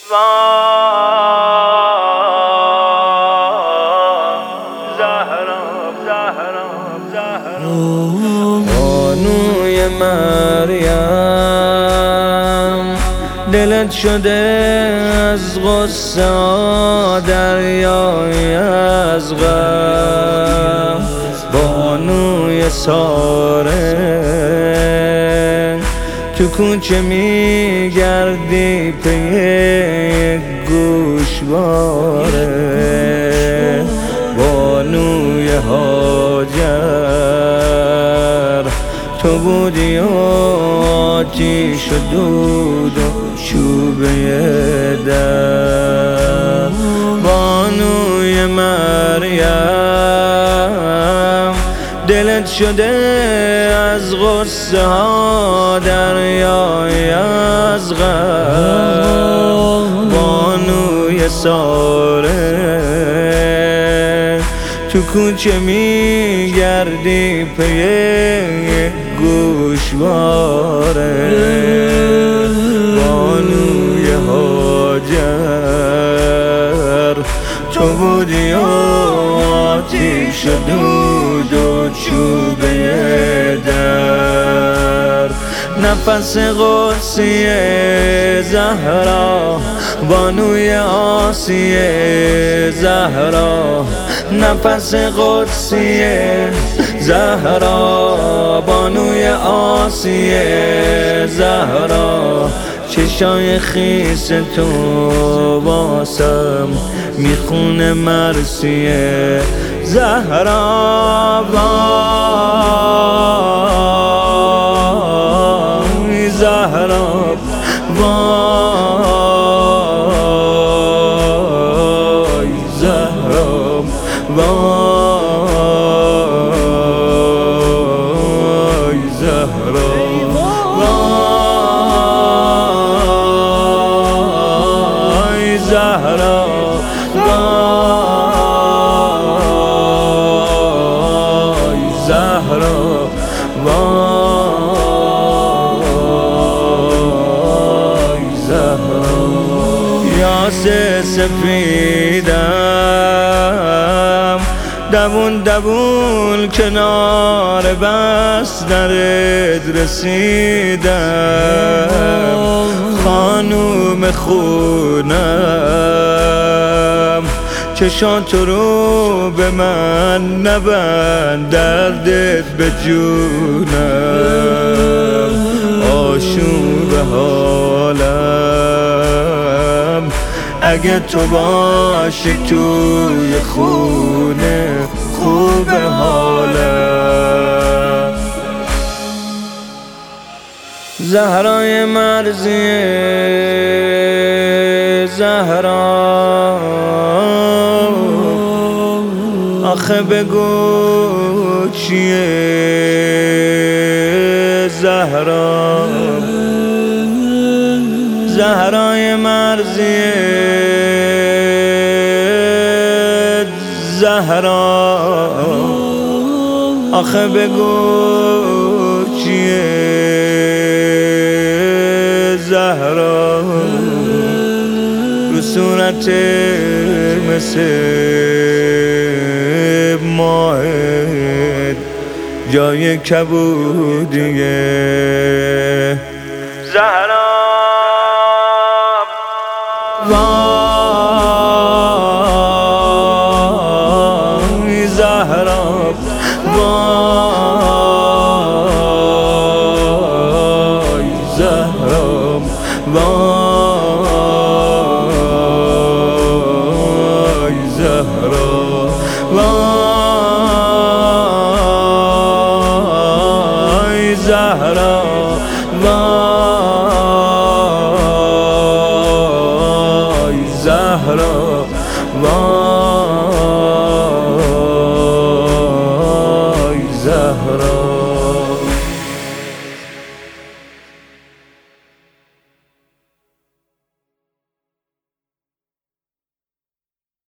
بانوی مریم دلت شده از غصه دریای از غم. بانوی ساره تو کوچه میگردی پی گوشواره. بانوی هاجر تو بودی و آتیش و دود و چوبه در. بانوی مریم دلت شده از غصه ها دریای از غم. بانوی ساره تو کوچه میگردی پی گوشواره. بانوی هاجر تو بودی و آتیش و دود و چوبه در. نفس قدسی زهرا بانوی آسی زهرا. نفس قدسی زهرا بانوی آسی زهرا. چشای خیس تو واسم میخونه مرسی زهرا. وای زهرا وای زهرا وای زهرا وای زهرا وای زهرا وای زهرا. یاس سفیدم دوون دوون کنار بسترت رسیدم. خانوم خونم چشاتو رو به من نبند دردت به جونم. آشوب حالم اگه تو باشی توی خونه خوب حالم. زهرای مرزی زهرا آخه بگو چیه زهرا. زهرای مرزی زهرا آخه بگو چیه زهرا. رو صورت مثل ماهت جای کبودیه زهرا. وای زهرا وای زهرا وای زهرا وای زهرا وای